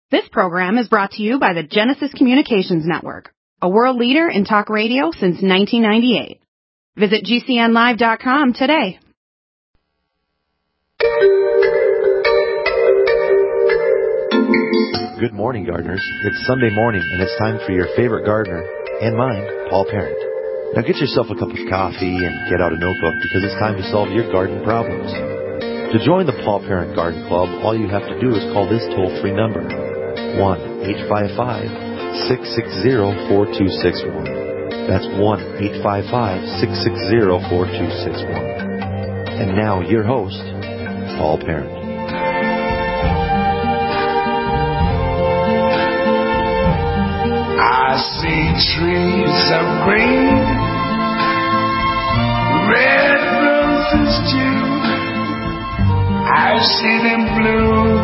This program is brought to you by the Genesis Communications Network, a world leader in talk radio since 1998. Visit GCNlive.com today. Good morning, gardeners. It's Sunday morning, and it's time for your favorite gardener, and mine, Paul Parent. Now get yourself a cup of coffee and get out a notebook because it's time to solve your garden problems. To join the Paul Parent Garden Club, all you have to do is call this toll-free number, 1-855-660-4261. That's 1-855-660-4261. And now, your host, Paul Parent. I see trees of green, red roses too. I see them bloom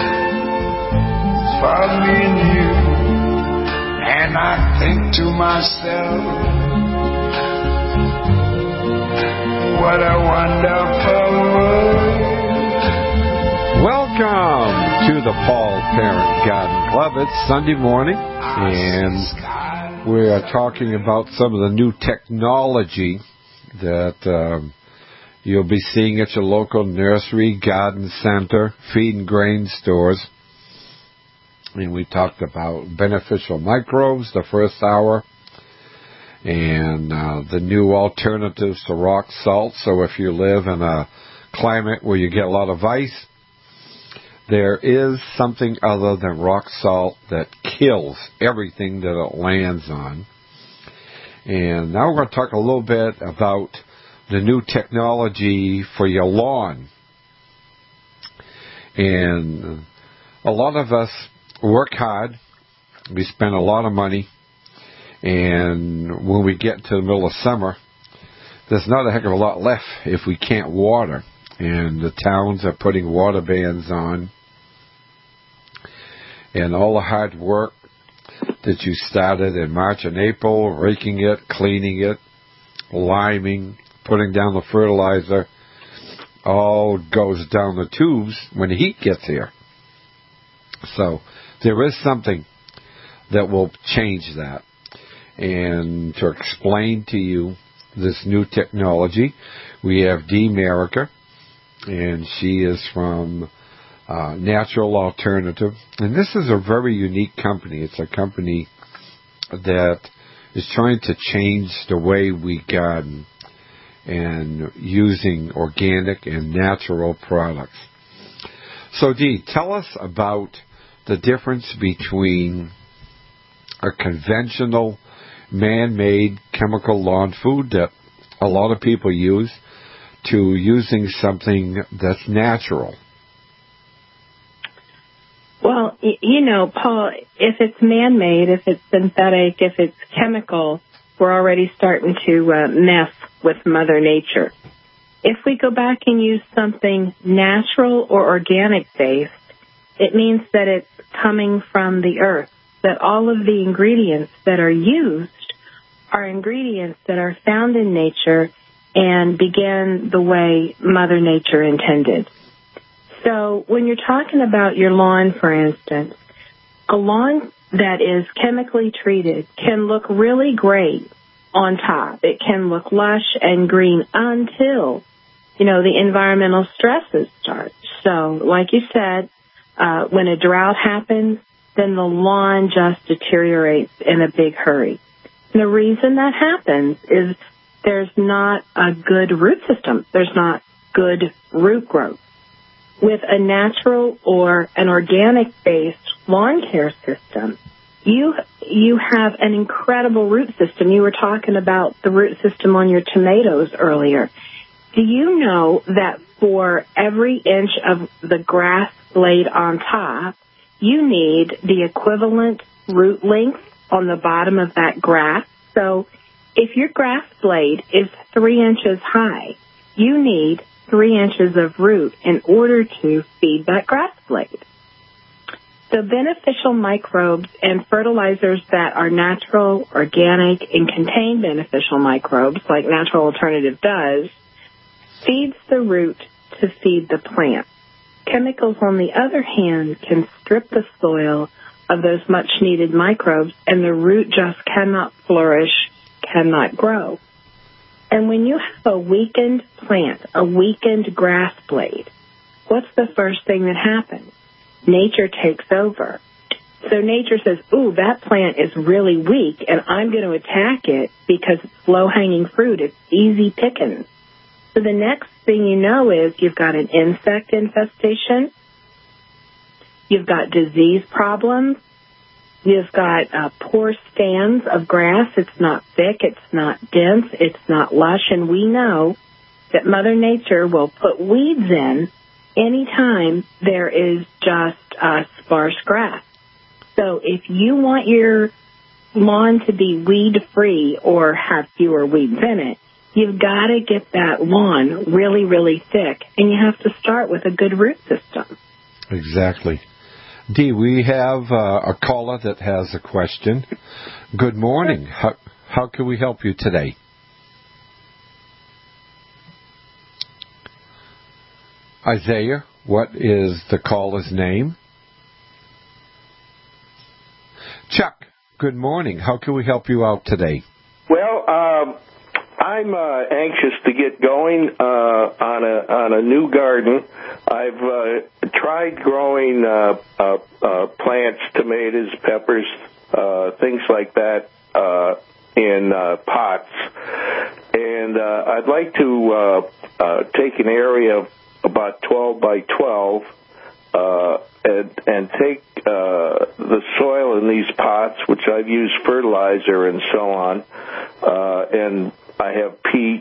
for me and you, and I think to myself, what a wonderful world. Welcome to the Paul Parent Garden Club. It's Sunday morning, and we are talking about some of the new technology that you'll be seeing at your local nursery, garden center, feed and grain stores. And we talked about beneficial microbes the first hour, and the new alternatives to rock salt. So if you live in a climate where you get a lot of ice, there is something other than rock salt that kills everything that it lands on. And now we're going to talk a little bit about the new technology for your lawn. And a lot of us work hard. We spend a lot of money. And when we get to the middle of summer, there's not a heck of a lot left if we can't water. And the towns are putting water bans on. And all the hard work that you started in March and April, raking it, cleaning it, liming, putting down the fertilizer, all goes down the tubes when the heat gets here. So there is something that will change that. And to explain to you this new technology, we have Dee Merica, and she is from Natural Alternative. And this is a very unique company. It's a company that is trying to change the way we garden and using organic and natural products. So, Dee, tell us about the difference between a conventional man-made chemical lawn food that a lot of people use to using something that's natural. Well, you know, Paul, if it's man-made, if it's synthetic, if it's chemical, we're already starting to mess with Mother Nature. If we go back and use something natural or organic-based, it means that it's coming from the earth, that all of the ingredients that are used are ingredients that are found in nature and begin the way Mother Nature intended. So when you're talking about your lawn, for instance, a lawn that is chemically treated can look really great on top. It can look lush and green until, the environmental stresses start. So, like you said, when a drought happens, then the lawn just deteriorates in a big hurry. And the reason that happens is there's not a good root system. There's not good root growth. With a natural or an organic-based lawn care system, you have an incredible root system. You were talking about the root system on your tomatoes earlier. Do you know that for every inch of the grass blade on top, you need the equivalent root length on the bottom of that grass? So if your grass blade is 3 inches high, you need 3 inches of root in order to feed that grass blade. So beneficial microbes and fertilizers that are natural, organic, and contain beneficial microbes, like Natural Alternative does, feeds the root to feed the plant. Chemicals, on the other hand, can strip the soil of those much-needed microbes, and the root just cannot flourish, cannot grow. And when you have a weakened plant, a weakened grass blade, what's the first thing that happens? Nature takes over. So nature says, ooh, that plant is really weak, and I'm going to attack it because it's low-hanging fruit. It's easy pickings. So the next thing you know is you've got an insect infestation. You've got disease problems. You've got poor stands of grass. It's not thick. It's not dense. It's not lush. And we know that Mother Nature will put weeds in anytime there is just sparse grass. So if you want your lawn to be weed-free or have fewer weeds in it, you've got to get that lawn really, really thick, and you have to start with a good root system. Exactly. Dee, we have a caller that has a question. Good morning. How can we help you today? Isaiah, what is the caller's name? Chuck, good morning. How can we help you out today? Well, I'm anxious to get going on a new garden. I've tried growing plants, tomatoes, peppers, things like that in pots, and I'd like to take an area of about 12 by 12 and take the soil in these pots, which I've used fertilizer and so on, and I have peat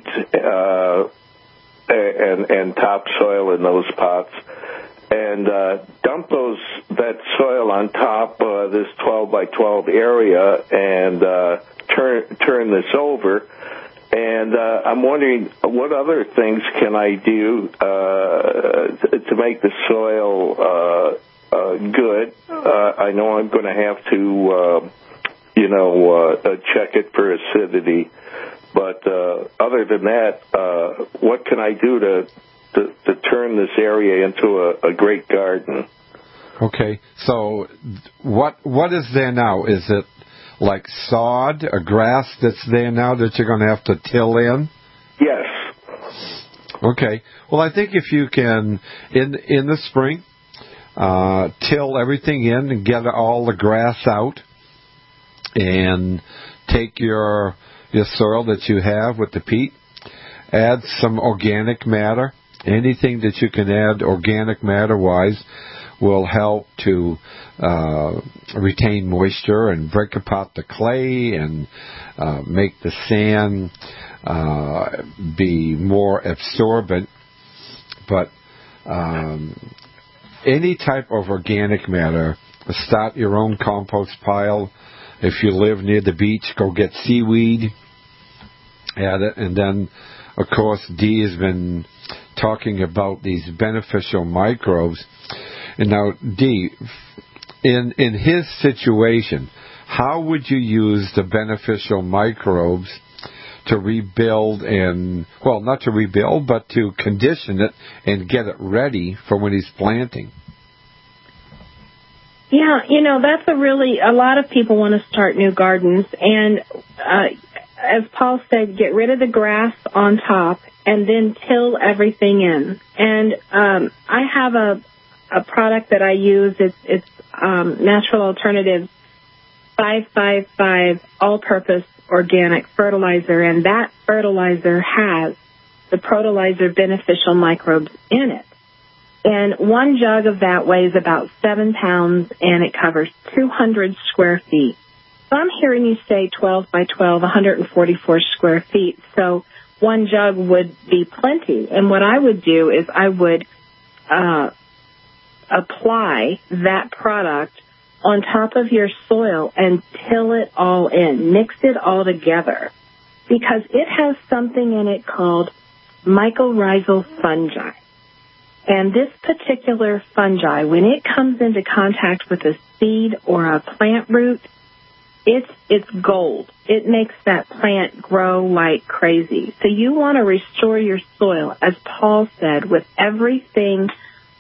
and topsoil in those pots, and dump that soil on top of this 12 by 12 area and turn this over. And I'm wondering what other things can I do to make the soil good. I know I'm going to have to, check it for acidity. But other than that, what can I do to turn this area into a great garden? Okay, so what is there now? Is it like sod, a grass that's there now that you're going to have to till in? Yes. Okay. Well, I think if you can, in the spring, till everything in and get all the grass out, and take your soil that you have with the peat, add some organic matter. Anything that you can add organic matter-wise will help to retain moisture and break apart the clay and make the sand be more absorbent. But any type of organic matter, start your own compost pile. If you live near the beach, go get seaweed, add it, and then, of course, Dee has been talking about these beneficial microbes. And now, Dee, in his situation, how would you use the beneficial microbes to rebuild not to rebuild, but to condition it and get it ready for when he's planting? Yeah, that's a lot of people want to start new gardens, and as Paul said, get rid of the grass on top and then till everything in. And I have a product that I use. It's Natural Alternatives 555 all-purpose organic fertilizer, and that fertilizer has the Protolizer beneficial microbes in it. And one jug of that weighs about 7 pounds, and it covers 200 square feet. So I'm hearing you say 12 by 12, 144 square feet. So one jug would be plenty. And what I would do is I would apply that product on top of your soil and till it all in. Mix it all together, because it has something in it called mycorrhizal fungi. And this particular fungi, when it comes into contact with a seed or a plant root, it's gold. It makes that plant grow like crazy. So you want to restore your soil, as Paul said, with everything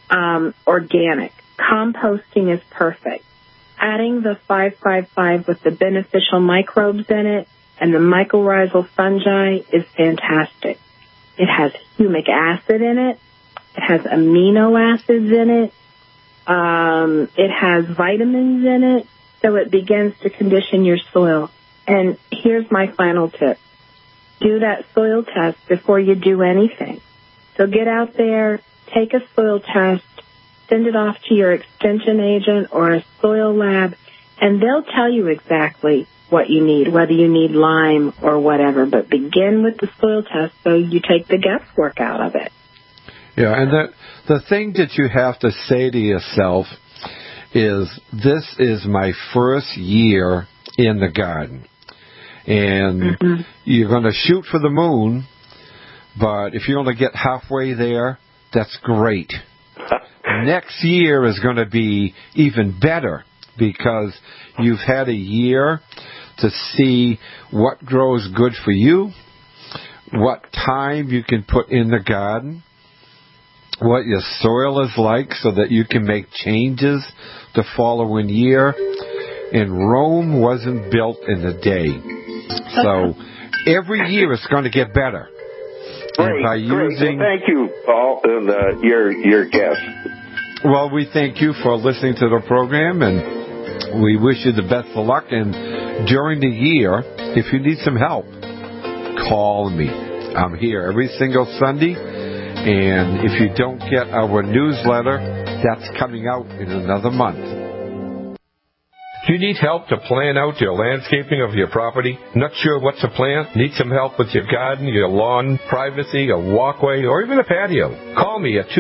organic. Composting is perfect. Adding the 555 with the beneficial microbes in it and the mycorrhizal fungi is fantastic. It has humic acid in it. It has amino acids in it. It has vitamins in it. So it begins to condition your soil. And here's my final tip. Do that soil test before you do anything. So get out there, take a soil test, send it off to your extension agent or a soil lab, and they'll tell you exactly what you need, whether you need lime or whatever. But begin with the soil test so you take the guesswork out of it. Yeah, and the thing that you have to say to yourself is, this is my first year in the garden. And you're going to shoot for the moon, but if you only get halfway there, that's great. Next year is going to be even better because you've had a year to see what grows good for you, what time you can put in the garden, what your soil is like so that you can make changes the following year. And Rome wasn't built in a day. So every year it's going to get better. Great, by using... Well, thank you, Paul, and your guest. Well, we thank you for listening to the program, and we wish you the best of luck. And during the year, if you need some help, call me. I'm here every single Sunday, and if you don't get our newsletter, that's coming out in another month. Do you need help to plan out your landscaping of your property? Not sure what to plant? Need some help with your garden, your lawn, privacy, a walkway, or even a patio? Call me at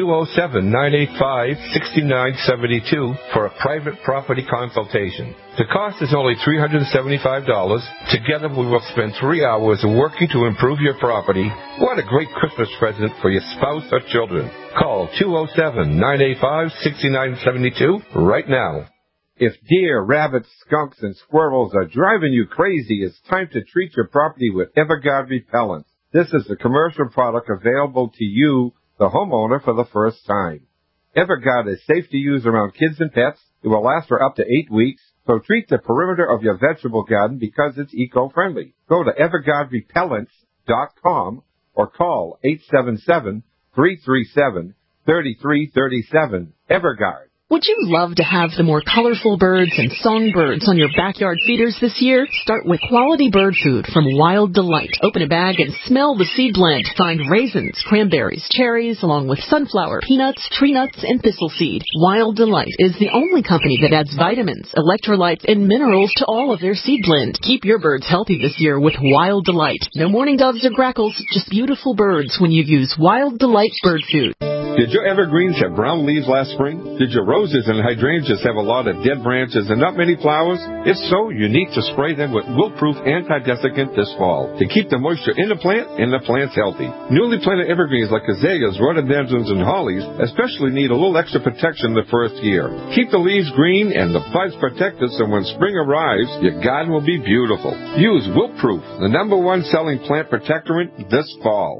207-985-6972 for a private property consultation. The cost is only $375. Together we will spend 3 hours working to improve your property. What a great Christmas present for your spouse or children. Call 207-985-6972 right now. If deer, rabbits, skunks, and squirrels are driving you crazy, it's time to treat your property with Everguard Repellent. This is a commercial product available to you, the homeowner, for the first time. Everguard is safe to use around kids and pets. It will last for up to 8 weeks, so treat the perimeter of your vegetable garden because it's eco-friendly. Go to EverguardRepellents.com or call 877-337-3337. Everguard. Would you love to have the more colorful birds and songbirds on your backyard feeders this year? Start with quality bird food from Wild Delight. Open a bag and smell the seed blend. Find raisins, cranberries, cherries, along with sunflower, peanuts, tree nuts, and thistle seed. Wild Delight is the only company that adds vitamins, electrolytes, and minerals to all of their seed blend. Keep your birds healthy this year with Wild Delight. No mourning doves or grackles, just beautiful birds when you use Wild Delight bird food. Did your evergreens have brown leaves last spring? Did your roses and hydrangeas have a lot of dead branches and not many flowers? If so, you need to spray them with Wilt-Proof anti-desiccant this fall to keep the moisture in the plant and the plants healthy. Newly planted evergreens like azaleas, rhododendrons, and hollies especially need a little extra protection the first year. Keep the leaves green and the buds protected so when spring arrives, your garden will be beautiful. Use Wilt-Proof, the #1 selling plant protectorant this fall.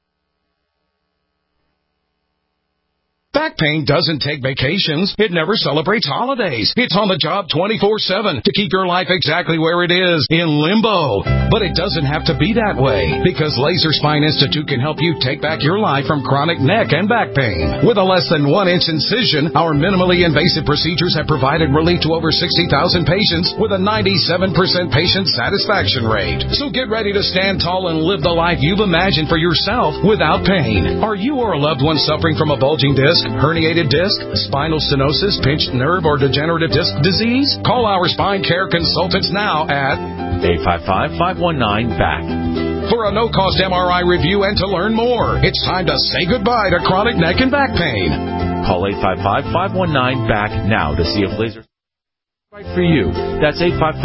Back pain doesn't take vacations. It never celebrates holidays. It's on the job 24/7 to keep your life exactly where it is, in limbo. But it doesn't have to be that way, because Laser Spine Institute can help you take back your life from chronic neck and back pain. With a less than 1-inch incision, our minimally invasive procedures have provided relief to over 60,000 patients with a 97% patient satisfaction rate. So get ready to stand tall and live the life you've imagined for yourself without pain. Are you or a loved one suffering from a bulging disc, herniated disc, spinal stenosis, pinched nerve, or degenerative disc disease? Call our spine care consultants now at 855-519-BACK. For a no-cost MRI review and to learn more. It's time to say goodbye to chronic neck and back pain. Call 855-519-BACK now to see if laser right for you. That's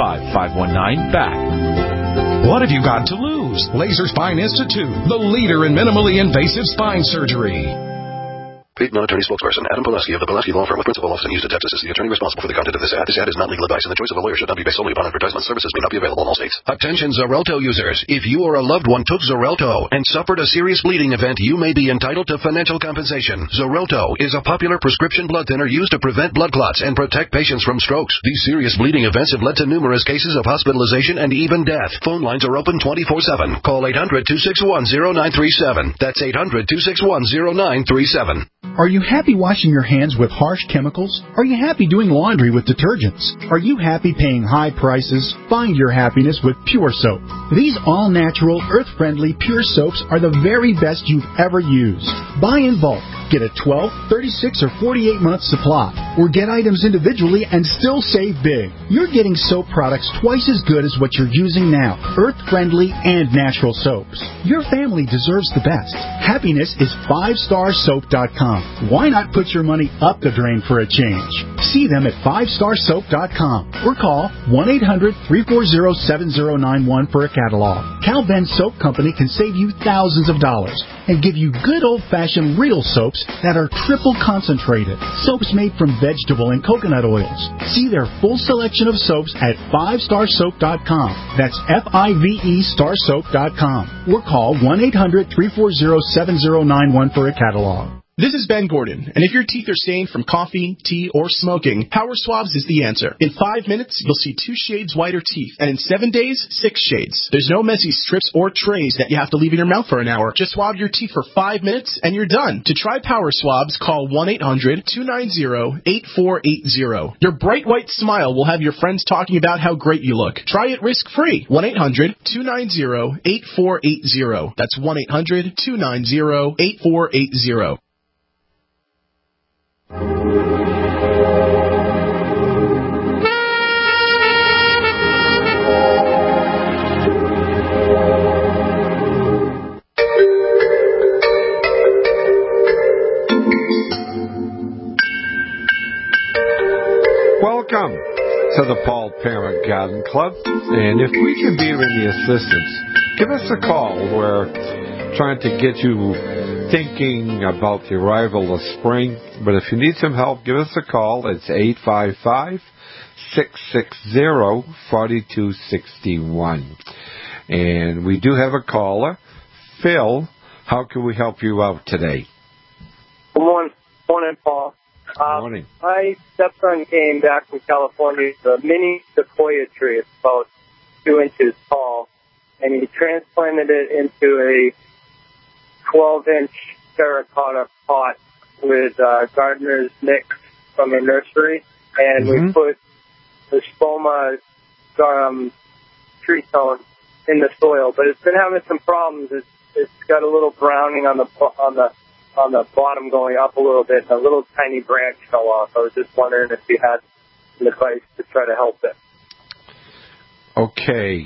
855-519-BACK. What have you got to lose? Laser Spine Institute, the leader in minimally invasive spine surgery. Paid non-attorney spokesperson Adam Pileski of the Pileski Law Firm with principal office in Houston, Texas is the attorney responsible for the content of this ad. This ad is not legal advice, and the choice of a lawyer should not be based solely upon advertisement. Services may not be available in all states. Attention Xarelto users. If you or a loved one took Xarelto and suffered a serious bleeding event, you may be entitled to financial compensation. Xarelto is a popular prescription blood thinner used to prevent blood clots and protect patients from strokes. These serious bleeding events have led to numerous cases of hospitalization and even death. Phone lines are open 24/7. Call 800-261-0937. That's 800-261-0937. Are you happy washing your hands with harsh chemicals? Are you happy doing laundry with detergents? Are you happy paying high prices? Find your happiness with Pure Soap. These all-natural, earth-friendly Pure Soaps are the very best you've ever used. Buy in bulk. Get a 12, 36, or 48-month supply. Or get items individually and still save big. You're getting soap products twice as good as what you're using now. Earth-friendly and natural soaps. Your family deserves the best. Happiness is 5starsoap.com. Why not put your money up the drain for a change? See them at 5starsoap.com or call 1-800-340-7091 for a catalog. Cal Ben Soap Company can save you thousands of dollars and give you good old-fashioned real soaps that are triple concentrated. Soaps made from vegetable and coconut oils. See their full selection of soaps at 5starsoap.com. That's F-I-V-E starsoap.com. Or call 1-800-340-7091 for a catalog. This is Ben Gordon, and if your teeth are stained from coffee, tea, or smoking, Power Swabs is the answer. In 5 minutes, you'll see 2 shades whiter teeth, and in 7 days, 6 shades. There's no messy strips or trays that you have to leave in your mouth for an hour. Just swab your teeth for 5 minutes, and you're done. To try Power Swabs, call 1-800-290-8480. Your bright white smile will have your friends talking about how great you look. Try it risk-free. 1-800-290-8480. That's 1-800-290-8480. Welcome to the Paul Parent Garden Club, and if we can be of any assistance, give us a call. We're trying to get you thinking about the arrival of spring, but if you need some help, give us a call. It's 855-660-4261. And we do have a caller. Phil, how can we help you out today? Good morning, Paul. Morning. My stepson came back from California with a mini sequoia tree. It's about 2 inches tall, and he transplanted it into a 12-inch terracotta pot with gardener's mix from a nursery, and we put the spoma tree stone in the soil. But it's been having some problems. It's got a little browning on the bottom going up a little bit, and a little tiny branch fell off. I was just wondering if you had some advice to try to help it. Okay.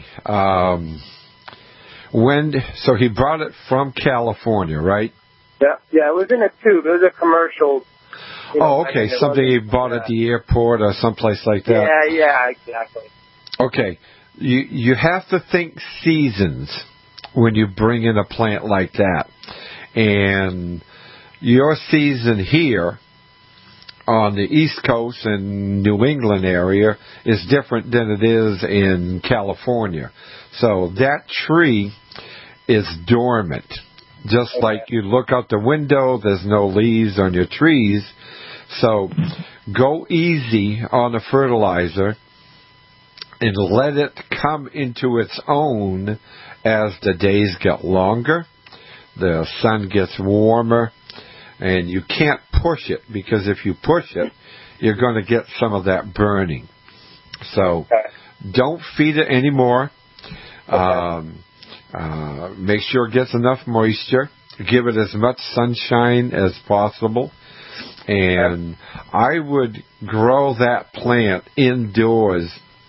So he brought it from California, right? Yeah, it was in a tube. It was a commercial. Okay, something he bought at the airport or someplace like that. Yeah, exactly. Okay, you have to think seasons when you bring in a plant like that. And your season here on the East Coast and New England area is different than it is in California. So that tree is dormant. Just like you look out the window, there's no leaves on your trees. So go easy on the fertilizer and let it come into its own as the days get longer. The sun gets warmer, and you can't push it, because if you push it, you're going to get some of that burning. So don't feed it anymore. Make sure it gets enough moisture. Give it as much sunshine as possible. And I would grow that plant indoors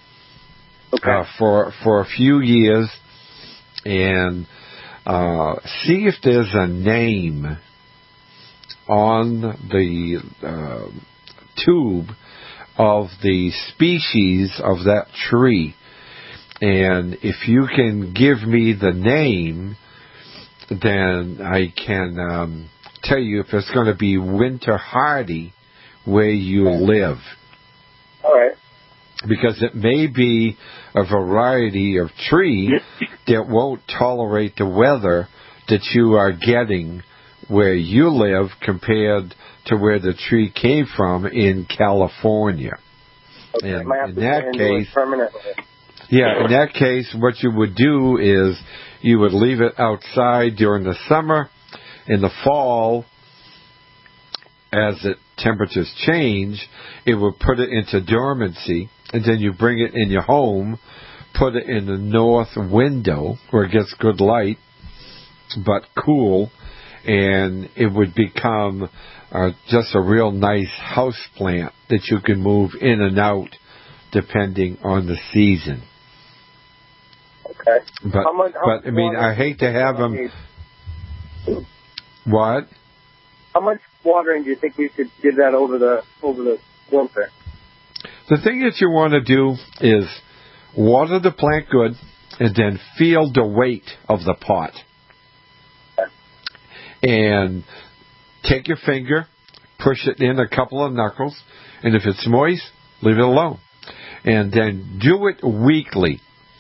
for a few years and see if there's a name on the tube of the species of that tree. And if you can give me the name, then I can tell you if it's going to be winter hardy where you live. All right. Because it may be a variety of tree that won't tolerate the weather that you are getting where you live compared to where the tree came from in California. Okay. And Might have in to that turn into case, it permanently. yeah, in that case, what you would do is you would leave it outside during the summer. In the fall, as the temperatures change, it would put it into dormancy, and then you bring it in your home, put it in the north window where it gets good light, but cool, and it would become just a real nice house plant that you can move in and out depending on the season. Okay. But I mean, I hate to have them. What? How much watering do you think we should give that over the winter? The thing that you want to do is water the plant good and then feel the weight of the pot. And take your finger, push it in a couple of knuckles, and if it's moist, leave it alone. And then do it weekly.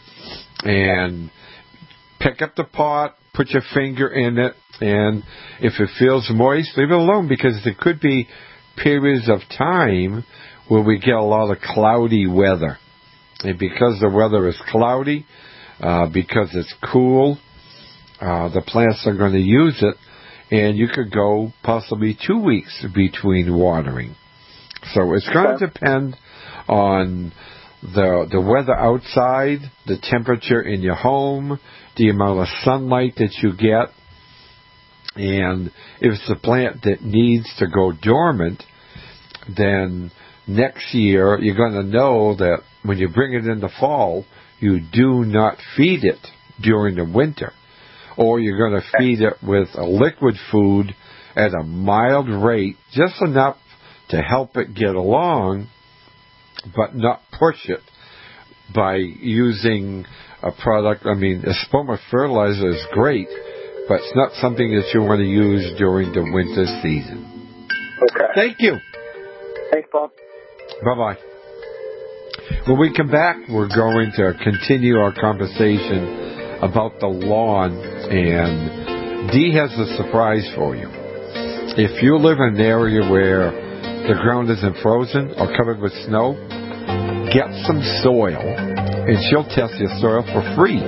And pick up the pot, put your finger in it, and if it feels moist, leave it alone, because there could be periods of time where we get a lot of cloudy weather. And because the weather is cloudy, because it's cool, the plants are going to use it, and you could go possibly 2 weeks between watering. So it's going to depend on the weather outside, the temperature in your home, the amount of sunlight that you get, and if it's a plant that needs to go dormant, then next year you're going to know that when you bring it in the fall, you do not feed it during the winter, or you're going to feed it with a liquid food at a mild rate, just enough to help it get along, but not push it by using a product. I mean, Espoma fertilizer is great, but it's not something that you want to use during the winter season. Okay. Thank you. Thanks, Paul. Bye-bye. When we come back, we're going to continue our conversation about the lawn, and Dee has a surprise for you. If you live in an area where the ground isn't frozen or covered with snow, get some soil, and she'll test your soil for free.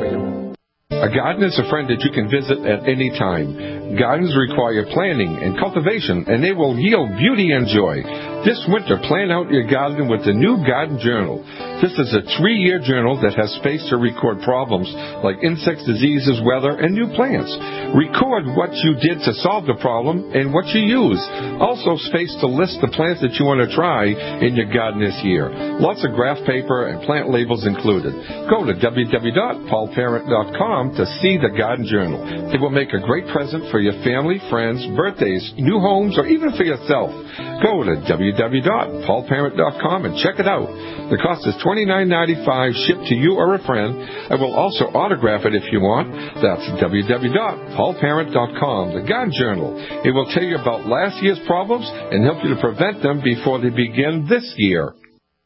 A garden is a friend that you can visit at any time. Gardens require planning and cultivation, and they will yield beauty and joy. This winter, plan out your garden with the new Garden Journal. This is a 3-year journal that has space to record problems like insects, diseases, weather, and new plants. Record what you did to solve the problem and what you use. Also, space to list the plants that you want to try in your garden this year. Lots of graph paper and plant labels included. Go to www.paulparent.com to see the Garden Journal. It will make a great present for your family, friends, birthdays, new homes, or even for yourself. Go to www.paulparent.com and check it out. The cost is $29.95 shipped to you or a friend. I will also autograph it if you want. That's www.paulparent.com. The Garden Journal. It will tell you about last year's problems and help you to prevent them before they begin this year.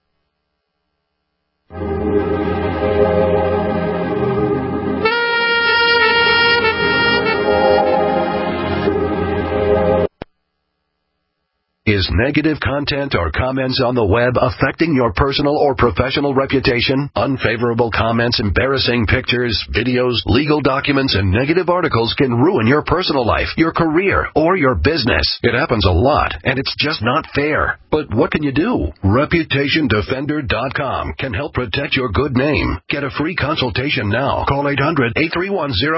Is negative content or comments on the web affecting your personal or professional reputation? Unfavorable comments, embarrassing pictures, videos, legal documents, and negative articles can ruin your personal life, your career, or your business. It happens a lot, and it's just not fair. But what can you do? ReputationDefender.com can help protect your good name. Get a free consultation now. Call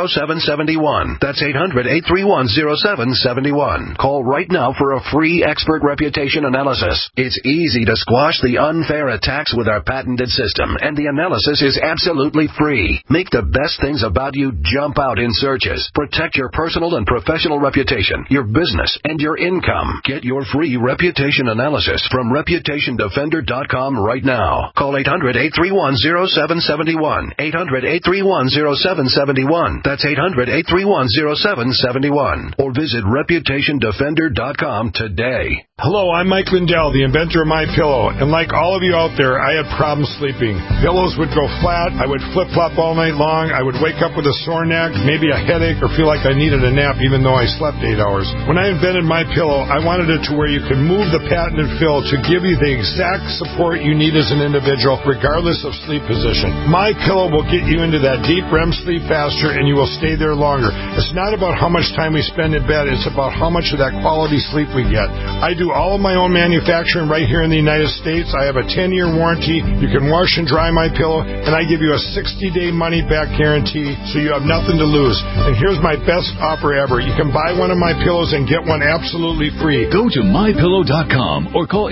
800-831-0771. That's 800-831-0771. Call right now for a free expert expert reputation analysis. It's easy to squash the unfair attacks with our patented system, and the analysis is absolutely free. Make the best things about you jump out in searches. Protect your personal and professional reputation, your business, and your income. Get your free reputation analysis from ReputationDefender.com right now. Call 800-831-0771. 800-831-0771. That's 800-831-0771. Or visit ReputationDefender.com today. Hello, I'm Mike Lindell, the inventor of MyPillow, and like all of you out there, I had problems sleeping. Pillows would go flat, I would flip-flop all night long, I would wake up with a sore neck, maybe a headache, or feel like I needed a nap even though I slept 8 hours. When I invented MyPillow, I wanted it to where you could move the patented fill to give you the exact support you need as an individual, regardless of sleep position. MyPillow will get you into that deep REM sleep faster, and you will stay there longer. It's not about how much time we spend in bed, it's about how much of that quality sleep we get. I do all of my own manufacturing right here in the United States. I have a 10-year warranty. You can wash and dry MyPillow, and I give you a 60-day money-back guarantee, so you have nothing to lose. And here's my best offer ever. You can buy one of my pillows and get one absolutely free. Go to MyPillow.com or call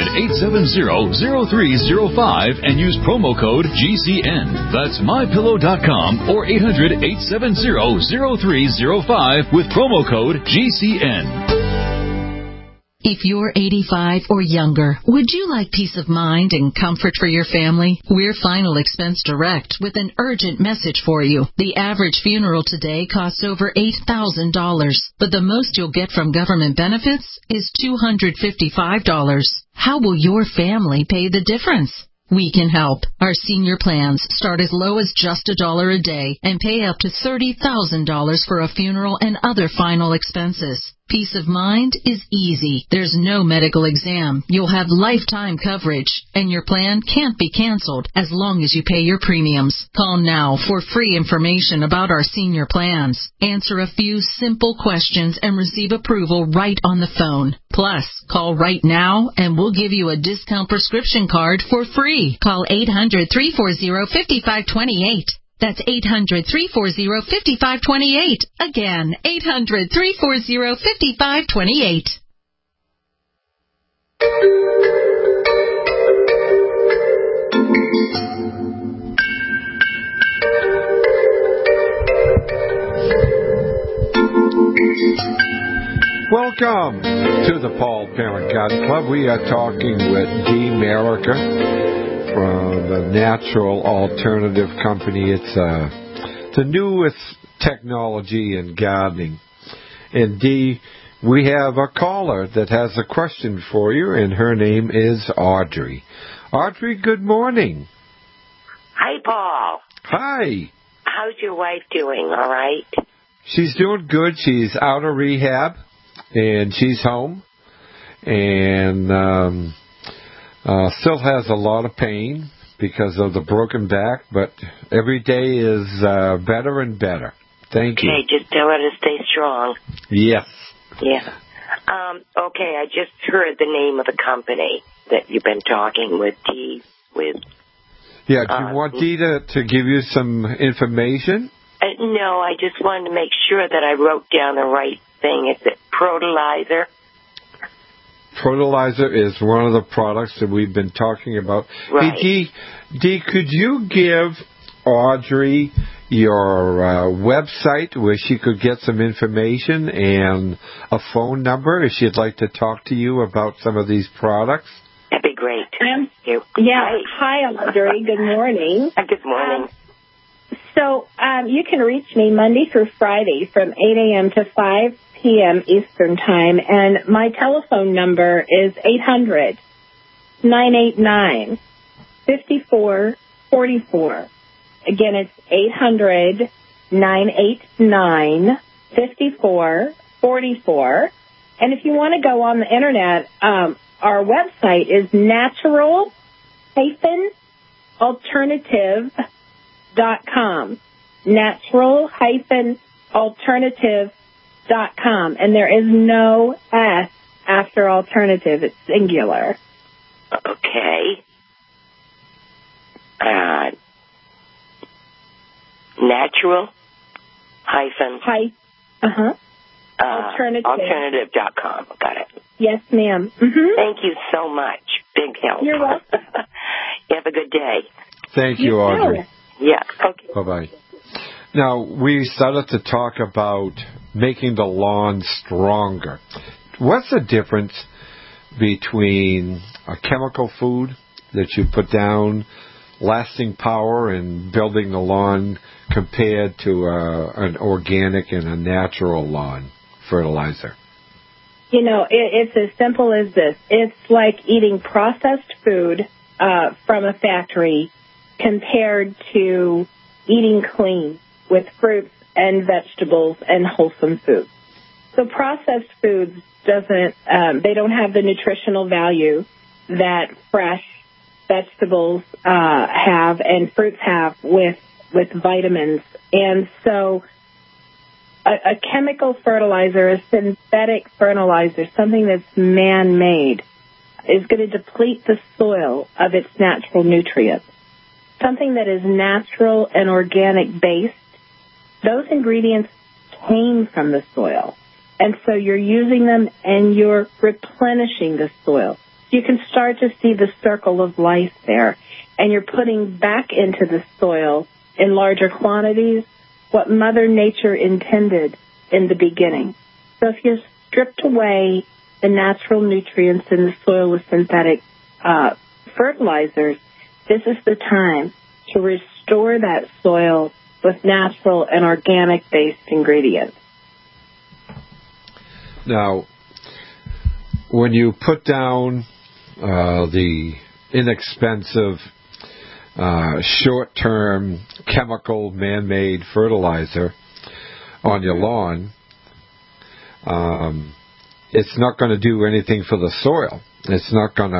800-870-0305 and use promo code GCN. That's MyPillow.com or 800-870-0305 with promo code GCN. If you're 85 or younger, would you like peace of mind and comfort for your family? We're Final Expense Direct with an urgent message for you. The average funeral today costs over $8,000, but the most you'll get from government benefits is $255. How will your family pay the difference? We can help. Our senior plans start as low as just $1 a day and pay up to $30,000 for a funeral and other final expenses. Peace of mind is easy. There's no medical exam. You'll have lifetime coverage, and your plan can't be canceled as long as you pay your premiums. Call now for free information about our senior plans. Answer a few simple questions and receive approval right on the phone. Plus, call right now and we'll give you a discount prescription card for free. Call 800-340-5528. That's 800-340-5528. Again, 800-340-5528. Welcome to the Paul Parent Garden Club. We are talking with Dee Merica from the Natural Alternative Company. It's the newest technology in gardening. And Dee, we have a caller that has a question for you, and her name is Audrey. Audrey, good morning. Hi, Paul. Hi. How's your wife doing? All right? She's doing good. She's out of rehab, and she's home, and still has a lot of pain because of the broken back, but every day is better and better. Thank you. Okay, just tell her to stay strong. Yes. Yeah. Okay, I just heard the name of the company that you've been talking with Dee with. Yeah, do you want Dee to give you some information? No, I just wanted to make sure that I wrote down the right thing. Is it Protolizer? Protolizer is one of the products that we've been talking about. Right. Hey, Dee, could you give Audrey your website where she could get some information and a phone number if she'd like to talk to you about some of these products? That'd be great. Thank you. Yeah. Hi, Audrey. Good morning. Good morning. So you can reach me Monday through Friday from 8 a.m. to 5 p.m. Eastern Time, and my telephone number is 800-989-5444. Again, it's 800-989-5444. And if you want to go on the Internet, our website is natural-alternative.com. Natural-alternative.com. And there is no S after alternative. It's singular. Okay. Natural hyphen. Alternative. Alternative.com. Got it. Yes, ma'am. Mm-hmm. Thank you so much. Big help. You're welcome. You have a good day. Thank you, Audrey. Yeah, okay. Bye-bye. Now, we started to talk about making the lawn stronger. What's the difference between a chemical food that you put down, lasting power, and building the lawn compared to an organic and a natural lawn fertilizer? You know, it's as simple as this. It's like eating processed food from a factory compared to eating clean with fruits and vegetables and wholesome food. So processed foods they don't have the nutritional value that fresh vegetables have and fruits have with vitamins. And so a chemical fertilizer, a synthetic fertilizer, something that's man-made, is going to deplete the soil of its natural nutrients. Something that is natural and organic-based, those ingredients came from the soil. And so you're using them and you're replenishing the soil. You can start to see the circle of life there. And you're putting back into the soil in larger quantities what Mother Nature intended in the beginning. So if you stripped away the natural nutrients in the soil with synthetic fertilizers, this is the time to restore that soil with natural and organic-based ingredients. Now, when you put down the inexpensive, short-term chemical man-made fertilizer on your lawn, it's not going to do anything for the soil. It's not going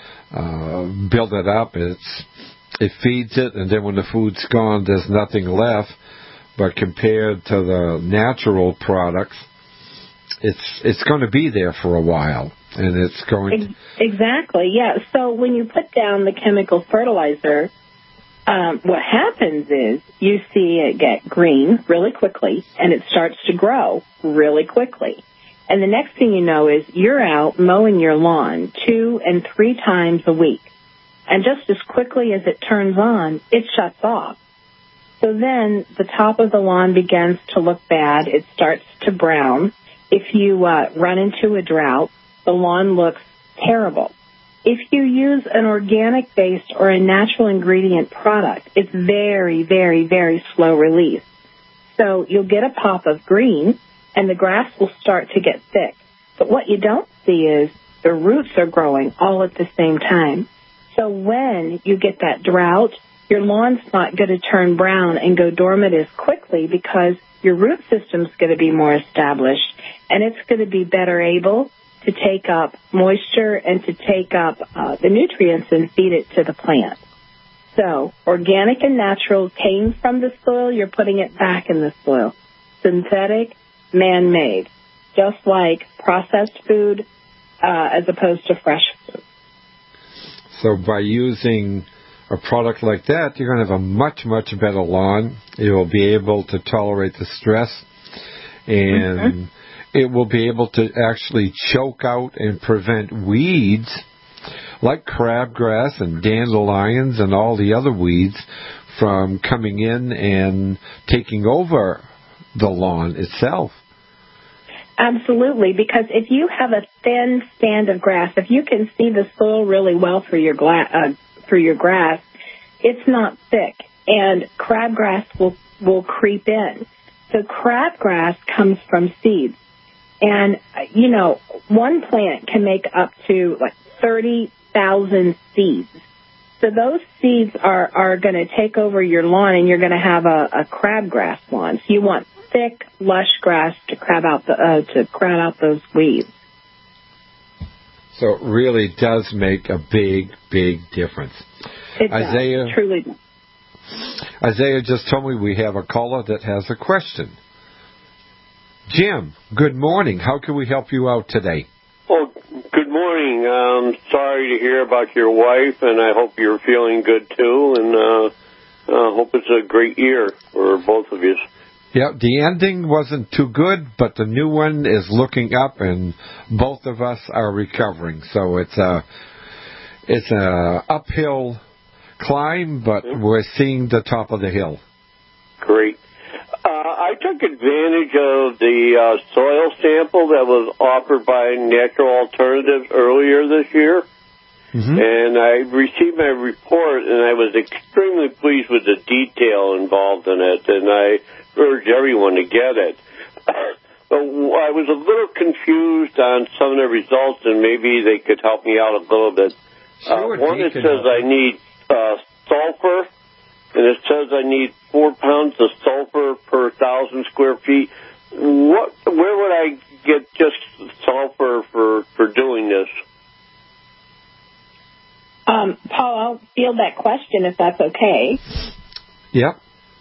to build it up. It feeds it, and then when the food's gone, there's nothing left. But compared to the natural products, it's going to be there for a while, and it's going Exactly, yeah. So when you put down the chemical fertilizer, what happens is you see it get green really quickly, and it starts to grow really quickly. And the next thing you know is you're out mowing your lawn 2 and 3 times a week. And just as quickly as it turns on, it shuts off. So then the top of the lawn begins to look bad. It starts to brown. If you run into a drought, the lawn looks terrible. If you use an organic-based or a natural ingredient product, it's very, very, very slow release. So you'll get a pop of green, and the grass will start to get thick. But what you don't see is the roots are growing all at the same time. So when you get that drought, your lawn's not going to turn brown and go dormant as quickly because your root system's going to be more established, and it's going to be better able to take up moisture and to take up the nutrients and feed it to the plant. So organic and natural came from the soil. You're putting it back in the soil. Synthetic, man-made, just like processed food as opposed to fresh food. So by using a product like that, you're going to have a much, much better lawn. You will be able to tolerate the stress, and it will be able to actually choke out and prevent weeds like crabgrass and dandelions and all the other weeds from coming in and taking over the lawn itself. Absolutely, because if you have a thin stand of grass, if you can see the soil really well for your grass, it's not thick, and crabgrass will creep in. So crabgrass comes from seeds. And, you know, one plant can make up to like 30,000 seeds. So those seeds are going to take over your lawn, and you're going to have a crabgrass lawn. So you want thick, lush grass to crab out those weeds. So it really does make a big, big difference. It does, truly does. Isaiah just told me we have a caller that has a question. Jim, good morning. How can we help you out today? Oh, good morning. Sorry to hear about your wife, and I hope you're feeling good too, and hope it's a great year for both of you. Yeah, the ending wasn't too good, but the new one is looking up, and both of us are recovering. So it's a uphill climb, but we're seeing the top of the hill. Great. I took advantage of the soil sample that was offered by Natural Alternatives earlier this year. Mm-hmm. And I received my report, and I was extremely pleased with the detail involved in it, and I urge everyone to get it. But I was a little confused on some of the results, and maybe they could help me out a little bit. One, it says I need sulfur, and it says I need 4 pounds of sulfur per 1,000 square feet. Where would I get just sulfur for doing this? Paul, I'll field that question if that's okay. Yep.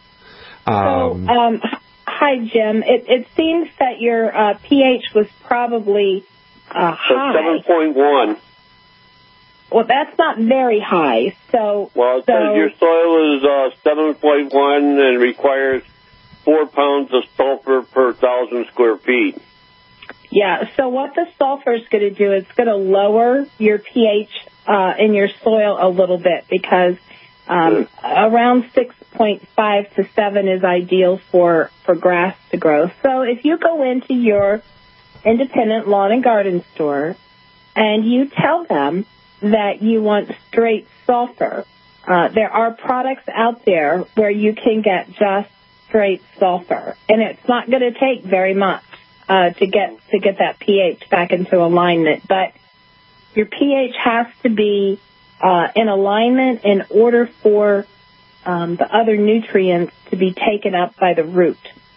Hi, Jim. It seems that your pH was probably high. 7.1. Well, that's not very high. Well, it says your soil is 7.1 and requires 4 pounds of sulfur per 1,000 square feet. Yeah, so what the sulfur is going to do, it's going to lower your pH in your soil a little bit because around 6.5 to 7 is ideal for grass to grow. So if you go into your independent lawn and garden store and you tell them that you want straight sulfur, there are products out there where you can get just straight sulfur, and it's not going to take very much to get that pH back into alignment. But your pH has to be in alignment in order for the other nutrients to be taken up by the root.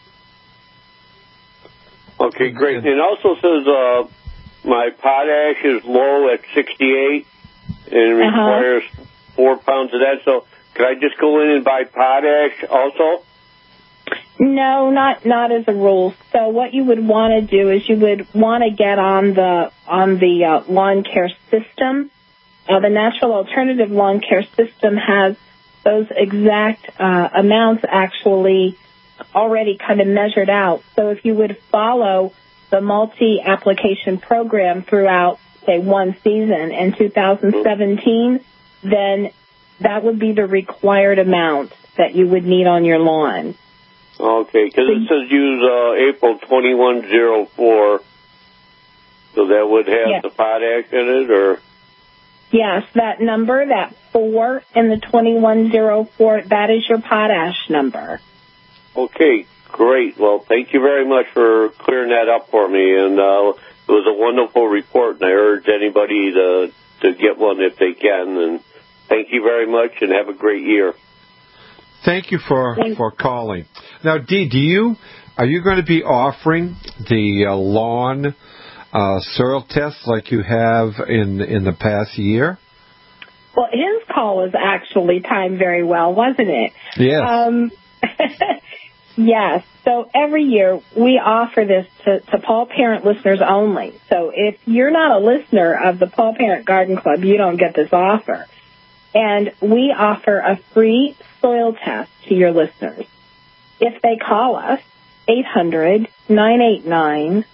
Okay, great. It also says my potash is low at 68 and requires 4 pounds of that. So could I just go in and buy potash also? No, not as a rule. So what you would want to do is you would want to get on the lawn care system. The Natural Alternative Lawn Care System has those exact amounts actually already kind of measured out. So if you would follow the multi-application program throughout, say, one season in 2017, then that would be the required amount that you would need on your lawn. Okay, because it says use April 2104, so that would have the potash in it, or? Yes, that number, that 4 in the 2104, that is your potash number. Okay, great. Well, thank you very much for clearing that up for me, and it was a wonderful report, and I urge anybody to get one if they can, and thank you very much, and have a great year. Thank you for calling. Now, Dee, are you going to be offering the lawn soil test like you have in the past year? Well, his call was actually timed very well, wasn't it? Yes. Yes. So every year we offer this to Paul Parent listeners only. So if you're not a listener of the Paul Parent Garden Club, you don't get this offer. And we offer a free soil test to your listeners. If they call us, 800-989-5444,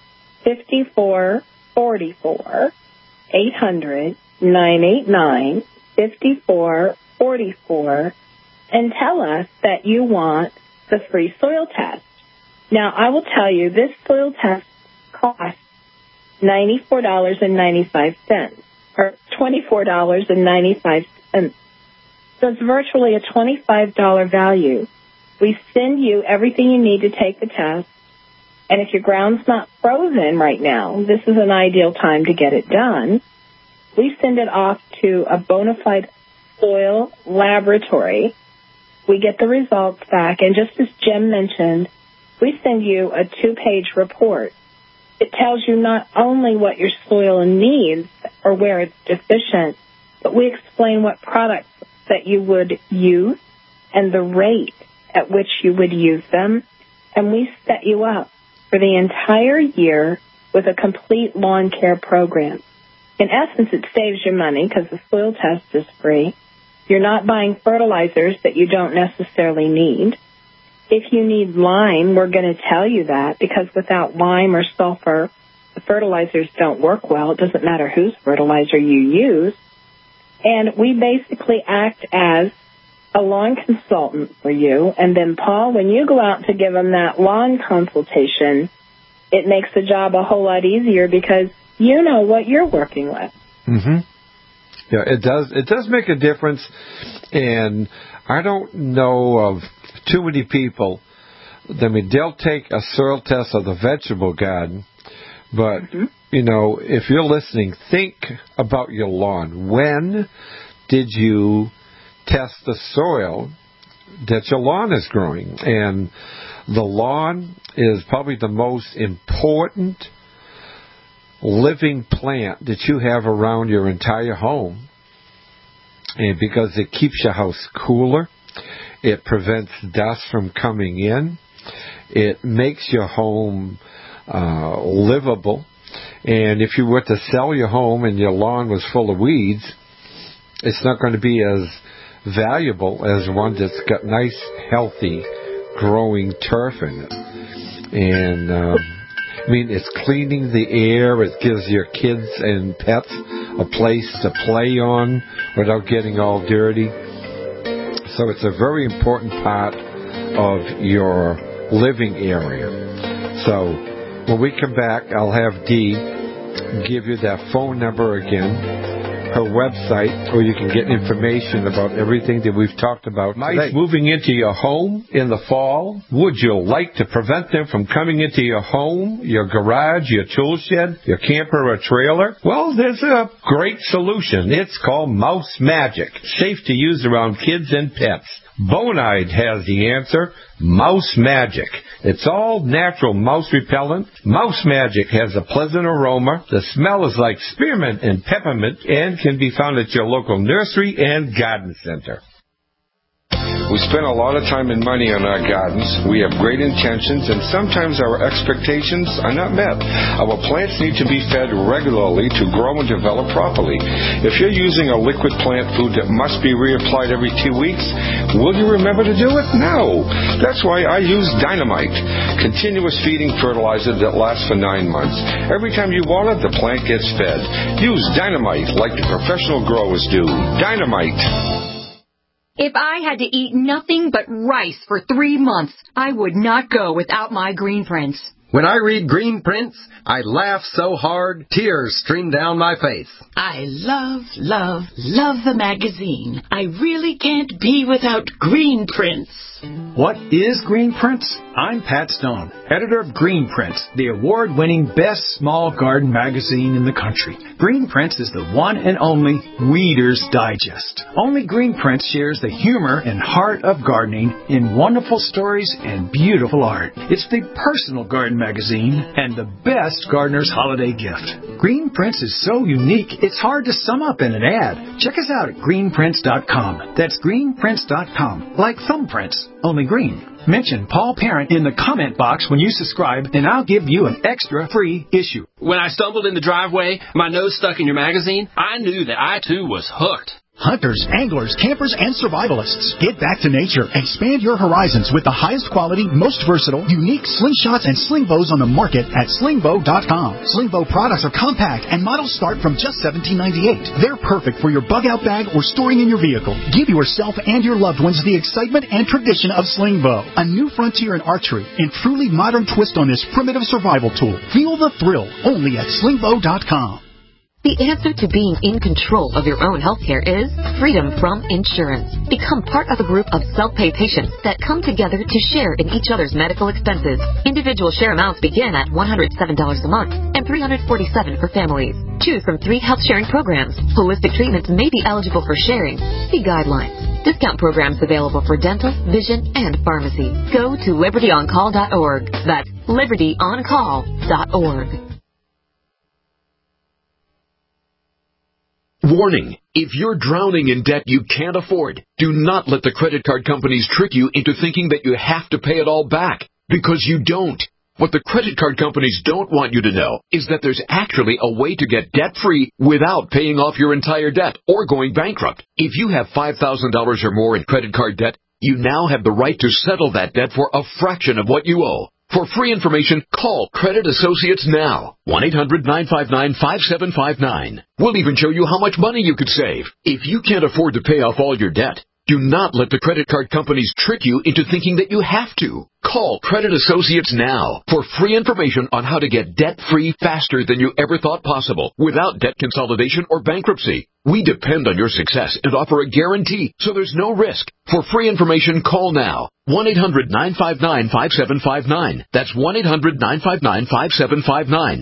800-989-5444, and tell us that you want the free soil test. Now, I will tell you, this soil test costs $94.95, or $24.95. So it's virtually a $25 value. We send you everything you need to take the test. And if your ground's not frozen right now, this is an ideal time to get it done. We send it off to a bona fide soil laboratory. We get the results back. And just as Jim mentioned, we send you a 2-page report. It tells you not only what your soil needs or where it's deficient, but we explain what products that you would use and the rate at which you would use them. And we set you up for the entire year with a complete lawn care program. In essence, it saves you money because the soil test is free. You're not buying fertilizers that you don't necessarily need. If you need lime, we're going to tell you that, because without lime or sulfur, the fertilizers don't work well. It doesn't matter whose fertilizer you use. And we basically act as a lawn consultant for you. And then, Paul, when you go out to give them that lawn consultation, it makes the job a whole lot easier because you know what you're working with. Mm-hmm. Yeah, it does. It does make a difference. And I don't know of too many people. I mean, they'll take a soil test of the vegetable garden, but, you know, if you're listening, think about your lawn. When did you test the soil that your lawn is growing? And the lawn is probably the most important living plant that you have around your entire home, and because it keeps your house cooler, it prevents dust from coming in, it makes your home livable. And if you were to sell your home and your lawn was full of weeds, it's not going to be as valuable as one that's got nice, healthy, growing turf in it. And I mean, it's cleaning the air. It gives your kids and pets a place to play on without getting all dirty. So it's a very important part of your living area. So when we come back, I'll have Dee give you that phone number again, her website, where you can get information about everything that we've talked about today. Mice moving into your home in the fall? Would you like to prevent them from coming into your home, your garage, your tool shed, your camper or trailer? Well, there's a great solution. It's called Mouse Magic. Safe to use around kids and pets. Bonide has the answer. Mouse Magic. It's all natural mouse repellent. Mouse Magic has a pleasant aroma. The smell is like spearmint and peppermint and can be found at your local nursery and garden center. We spend a lot of time and money on our gardens. We have great intentions, and sometimes our expectations are not met. Our plants need to be fed regularly to grow and develop properly. If you're using a liquid plant food that must be reapplied every 2 weeks, will you remember to do it? No. That's why I use Dynamite, continuous feeding fertilizer that lasts for 9 months. Every time you water, the plant gets fed. Use Dynamite like the professional growers do. Dynamite. If I had to eat nothing but rice for 3 months, I would not go without my Green Prints. When I read Green Prints, I laugh so hard, tears stream down my face. I love the magazine. I really can't be without Green Prints. What is Green Prints? I'm Pat Stone, editor of Green Prints, the award-winning best small garden magazine in the country. Green Prints is the one and only Reader's Digest. Only Green Prints shares the humor and heart of gardening in wonderful stories and beautiful art. It's the personal garden magazine and the best gardener's holiday gift. Green Prints is so unique, it's hard to sum up in an ad. Check us out at greenprints.com. That's greenprints.com, like thumbprints, only green. Mention Paul Parent in the comment box when you subscribe, and I'll give you an extra free issue. When I stumbled in the driveway, my nose stuck in your magazine, I knew that I, too, was hooked. Hunters, anglers, campers, and survivalists. Get back to nature. Expand your horizons with the highest quality, most versatile, unique slingshots and sling bows on the market at slingbow.com. Slingbow products are compact and models start from just $17.98. They're perfect for your bug-out bag or storing in your vehicle. Give yourself and your loved ones the excitement and tradition of Slingbow, a new frontier in archery and truly modern twist on this primitive survival tool. Feel the thrill only at slingbow.com. The answer to being in control of your own healthcare is freedom from insurance. Become part of a group of self-pay patients that come together to share in each other's medical expenses. Individual share amounts begin at $107 a month and $347 for families. Choose from 3 health-sharing programs. Holistic treatments may be eligible for sharing. See guidelines. Discount programs available for dental, vision, and pharmacy. Go to libertyoncall.org. That's libertyoncall.org. Warning, if you're drowning in debt you can't afford, do not let the credit card companies trick you into thinking that you have to pay it all back, because you don't. What the credit card companies don't want you to know is that there's actually a way to get debt-free without paying off your entire debt or going bankrupt. If you have $5,000 or more in credit card debt, You now have the right to settle that debt for a fraction of what you owe. For free information, call Credit Associates now. 1-800-959-5759. We'll even show you how much money you could save. If you can't afford to pay off all your debt, do not let the credit card companies trick you into thinking that you have to. Call Credit Associates now for free information on how to get debt-free faster than you ever thought possible without debt consolidation or bankruptcy. We depend on your success and offer a guarantee, so there's no risk. For free information, call now. 1-800-959-5759. That's 1-800-959-5759.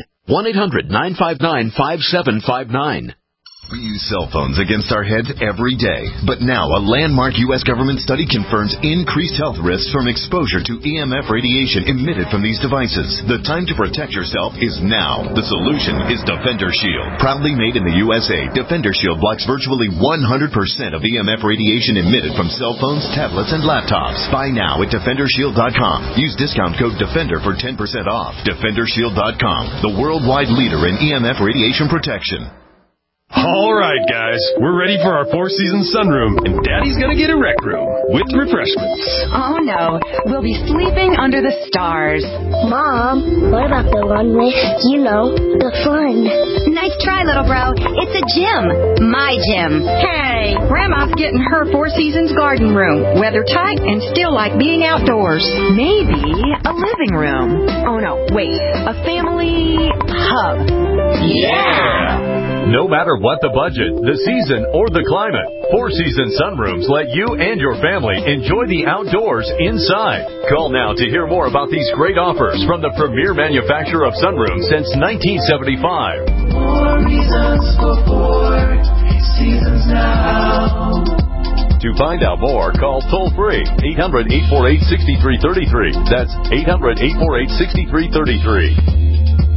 1-800-959-5759. We use cell phones against our heads every day. But now a landmark U.S. government study confirms increased health risks from exposure to EMF radiation emitted from these devices. The time to protect yourself is now. The solution is Defender Shield. Proudly made in the USA, Defender Shield blocks virtually 100% of EMF radiation emitted from cell phones, tablets, and laptops. Buy now at DefenderShield.com. Use discount code DEFENDER for 10% off. DefenderShield.com, the worldwide leader in EMF radiation protection. All right, guys, we're ready for our Four Seasons sunroom, and Daddy's gonna get a rec room with refreshments. Oh, no. We'll be sleeping under the stars. Mom, what about the runway? You know, the fun. Nice try, little bro. It's a gym. My gym. Hey, Grandma's getting her Four Seasons garden room. Weather tight and still like being outdoors. Maybe a living room. Oh, no, wait. A family hub. Yeah! No matter what the budget, the season, or the climate, Four Seasons sunrooms let you and your family enjoy the outdoors inside. Call now to hear more about these great offers from the premier manufacturer of sunrooms since 1975. More reasons for Four Seasons now. To find out more, call toll-free 800-848-6333. That's 800-848-6333.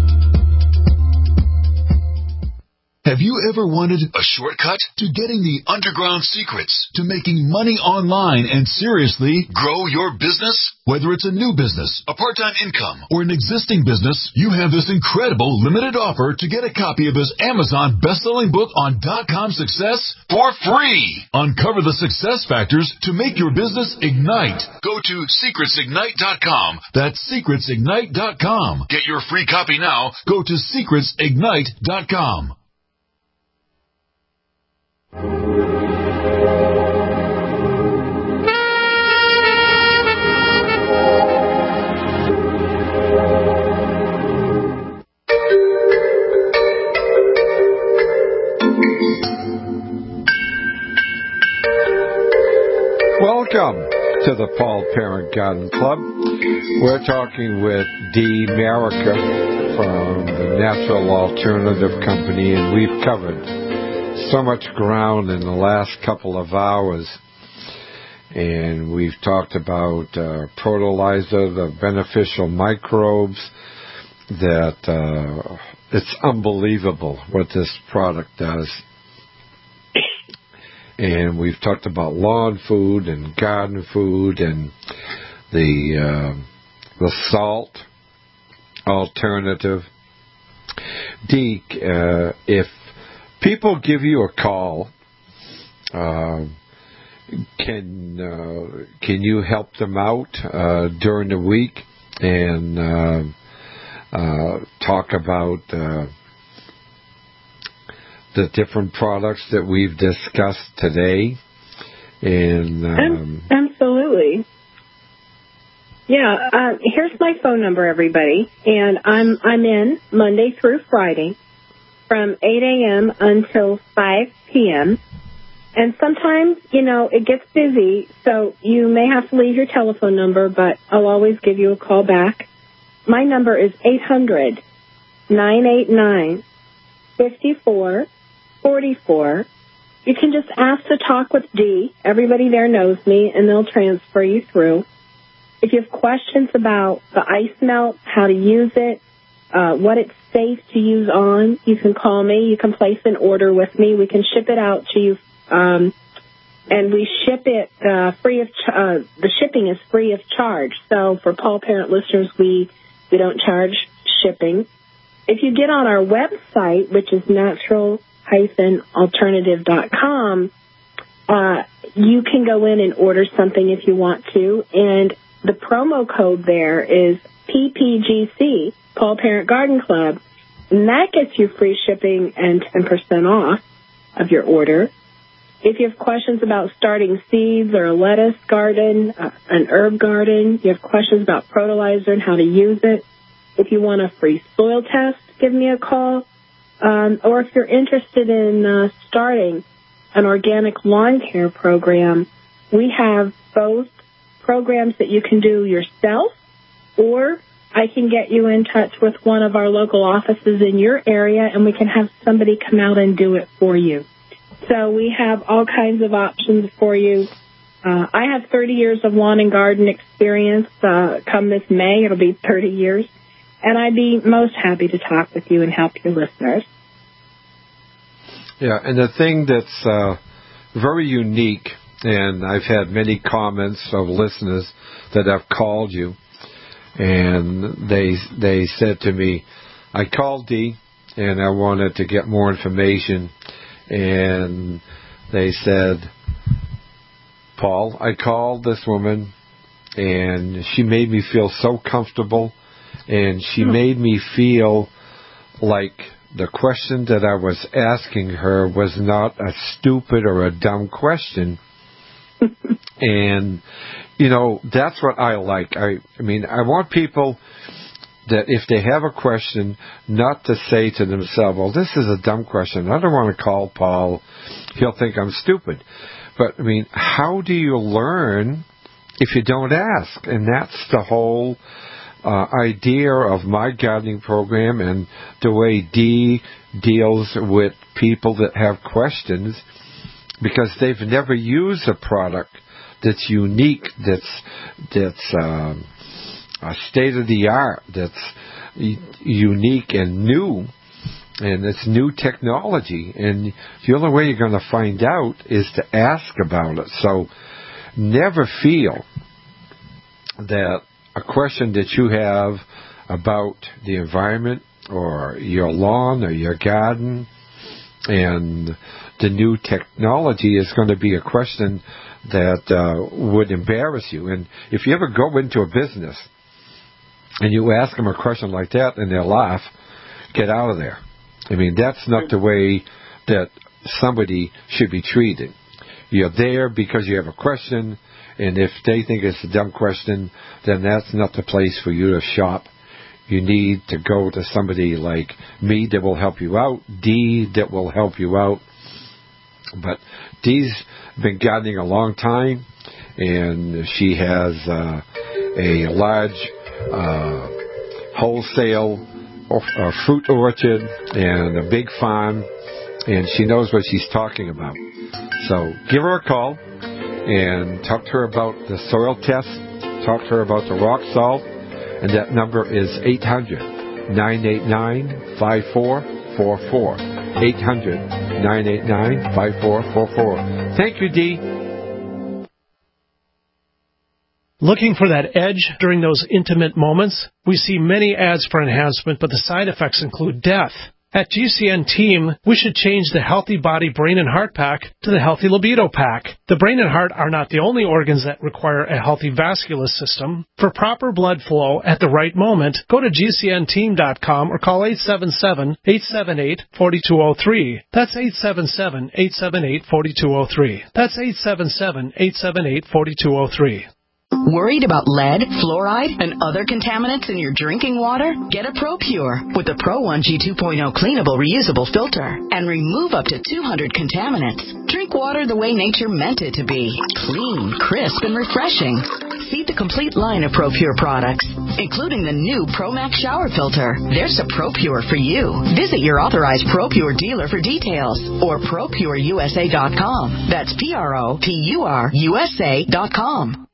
Have you ever wanted a shortcut to getting the underground secrets to making money online and seriously grow your business? Whether it's a new business, a part-time income, or an existing business, you have this incredible limited offer to get a copy of his Amazon best-selling book on .com success for free. Uncover the success factors to make your business ignite. Go to secretsignite.com. That's secretsignite.com. Get your free copy now. Go to secretsignite.com. Welcome to the Paul Parent Garden Club. We're talking with Dee Merica from the Natural Alternative Company, and we've covered so much ground in the last couple of hours. And we've talked about Protolizer, the beneficial microbes, that it's unbelievable what this product does. And we've talked about lawn food and garden food and the salt alternative. Dee, if people give you a call, can you help them out during the week and talk about the different products that we've discussed today? And absolutely. Yeah, here's my phone number, everybody, and I'm in Monday through Friday from 8 a.m. until 5 p.m. And sometimes, it gets busy, so you may have to leave your telephone number, but I'll always give you a call back. My number is 800-989-5444. You can just ask to talk with Dee. Everybody there knows me, and they'll transfer you through. If you have questions about the ice melt, how to use it, what it's safe to use on, you can call me. You can place an order with me. We can ship it out to you, and we ship it free of. The shipping is free of charge. So for Paul Parent listeners, we don't charge shipping. If you get on our website, which is natural-alternative.com, you can go in and order something if you want to, and the promo code there is PPGC, Paul Parent Garden Club, and that gets you free shipping and 10% off of your order. If you have questions about starting seeds or a lettuce garden, an herb garden, you have questions about Protolizer and how to use it, if you want a free soil test, give me a call. Or if you're interested in starting an organic lawn care program, we have both programs that you can do yourself, or I can get you in touch with one of our local offices in your area, and we can have somebody come out and do it for you. So we have all kinds of options for you. I have 30 years of lawn and garden experience. Come this May, it'll be 30 years. And I'd be most happy to talk with you and help your listeners. Yeah, and the thing that's very unique, and I've had many comments of listeners that have called you, and they said to me, I called Dee, and I wanted to get more information, and they said, Paul, I called this woman, and she made me feel so comfortable, and she made me feel like the question that I was asking her was not a stupid or a dumb question. And, you know, that's what I like. I mean, I want people that if they have a question, not to say to themselves, well, this is a dumb question. I don't want to call Paul. He'll think I'm stupid. But, I mean, how do you learn if you don't ask? And that's the whole idea of my gardening program and the way Dee deals with people that have questions, because they've never used a product that's unique, that's a state of the art, that's unique and new, and it's new technology. And the only way you're going to find out is to ask about it. So never feel that a question that you have about the environment or your lawn or your garden and the new technology is going to be a question that would embarrass you. And if you ever go into a business and you ask them a question like that and they laugh, get out of there. I mean, that's not the way that somebody should be treated. You're there because you have a question, and if they think it's a dumb question, then that's not the place for you to shop. You need to go to somebody like me that will help you out, Dee that will help you out. But Dee's been gardening a long time, and she has a large wholesale fruit orchard and a big farm, and she knows what she's talking about. So give her a call and talk to her about the soil test, talk to her about the rock salt, and that number is 800-989-5444. 800-989-5444. Thank you, Dee. Looking for that edge during those intimate moments? We see many ads for enhancement, but the side effects include death. At GCN Team, we should change the Healthy Body, Brain, and Heart Pack to the Healthy Libido Pack. The brain and heart are not the only organs that require a healthy vascular system. For proper blood flow at the right moment, go to GCNteam.com or call 877-878-4203. That's 877-878-4203. That's 877-878-4203. Worried about lead, fluoride, and other contaminants in your drinking water? Get a ProPure with the Pro 1G 2.0 cleanable reusable filter and remove up to 200 contaminants. Drink water the way nature meant it to be. Clean, crisp, and refreshing. See the complete line of ProPure products, including the new ProMax shower filter. There's a ProPure for you. Visit your authorized ProPure dealer for details or ProPureUSA.com. That's ProPureUSA.com.